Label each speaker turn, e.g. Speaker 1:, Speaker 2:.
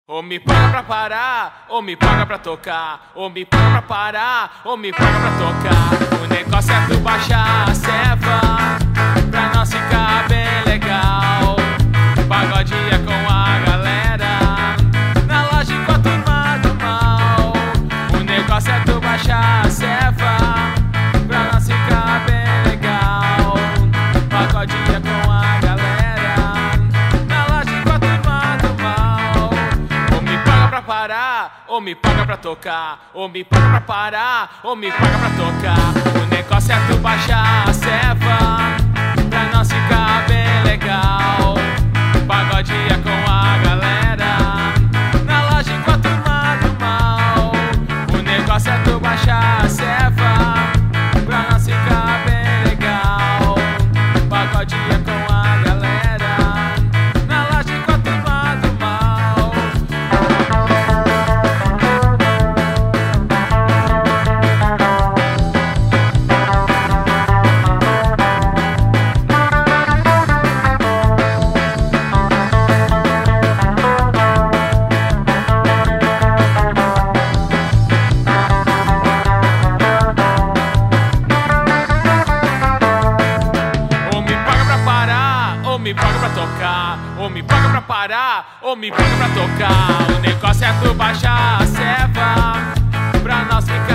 Speaker 1: Ou me paga pra parar, ou me paga pra tocar. Ou me paga pra parar, ou me paga pra tocar. O negócio é tu baixar a ceva pra nós ficar bem legal. Pagodinha com a galera na loja com a turma do mal. O negócio é tu baixar a ceva pra nós ficar bem legal. Pagodinha com a galera na loja com a turma do mal. Ou me paga pra parar, ou me paga pra tocar. Ou me paga pra parar, ou me paga pra tocar. O negócio é tu baixar a ceva pra nós ficar bem legal. Pagodinha com a galera na loja com a turma do mal. O negócio é tu baixar a ceva pra nós ficar bem legal. Pagodinha com a galera na loja com a turma do mal. Ou me paga pra tocar, ou me paga pra parar, ou me paga pra tocar. O negócio é tu baixar a ceva pra nós ficar